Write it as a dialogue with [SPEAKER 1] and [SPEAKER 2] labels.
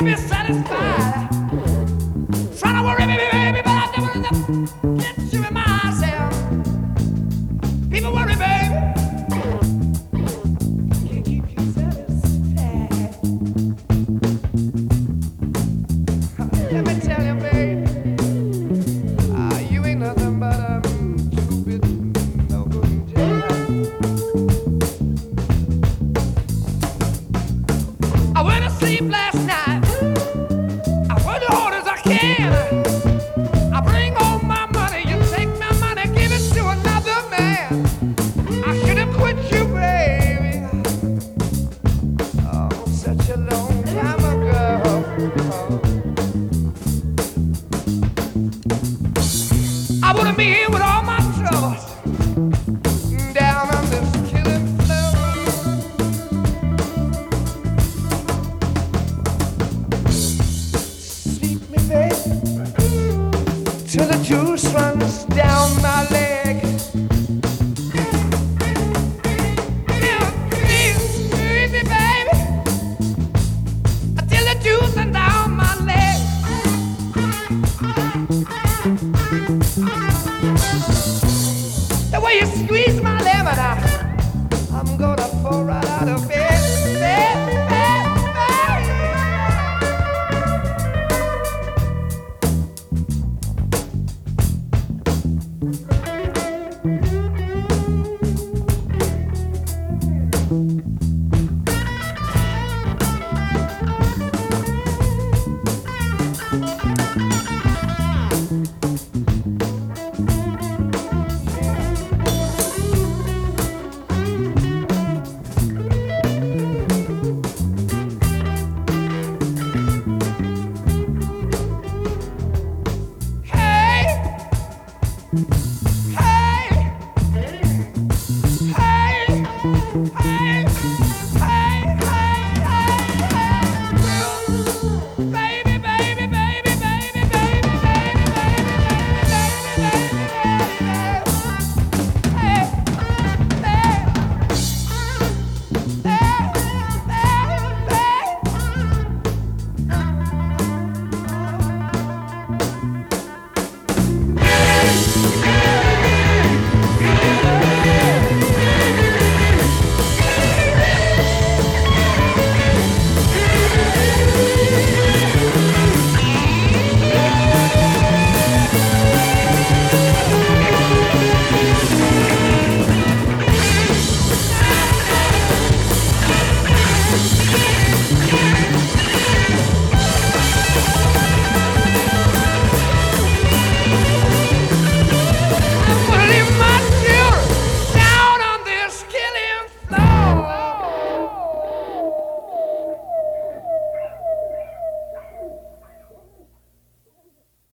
[SPEAKER 1] be satisfied. Trying to worry me, baby, but I never enough get to myself. People worry, baby. Can't keep you satisfied. Let me tell you, baby, you ain't nothing but a stupid, no good job. I went to sleep last night. I worked as hard as I can. I bring home my money. You take my money, give it to another man. I should have quit you, baby. Oh, such a long time ago. I wouldn't be here with all my troubles down on this killing floor. Sleep me, baby, till the juice runs down my leg.